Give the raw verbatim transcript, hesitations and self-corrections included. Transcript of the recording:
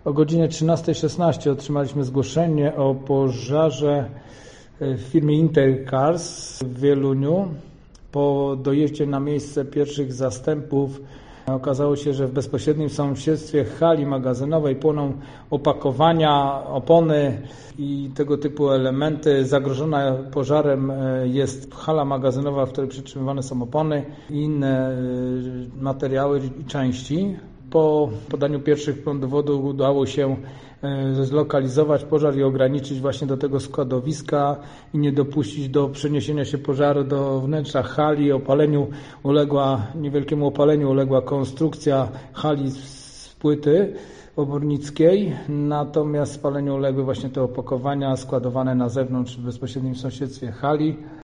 O godzinie trzynastej szesnaście otrzymaliśmy zgłoszenie o pożarze w firmie Intercars w Wieluniu. Po dojeździe na miejsce pierwszych zastępów okazało się, że w bezpośrednim sąsiedztwie hali magazynowej płoną opakowania, opony i tego typu elementy. Zagrożona pożarem jest hala magazynowa, w której przetrzymywane są opony i inne materiały i części. Po podaniu pierwszych dowodów udało się zlokalizować pożar i ograniczyć właśnie do tego składowiska i nie dopuścić do przeniesienia się pożaru do wnętrza hali. Opaleniu uległa, niewielkiemu opaleniu uległa konstrukcja hali z płyty obornickiej, natomiast spaleniu uległy właśnie te opakowania składowane na zewnątrz w bezpośrednim sąsiedztwie hali.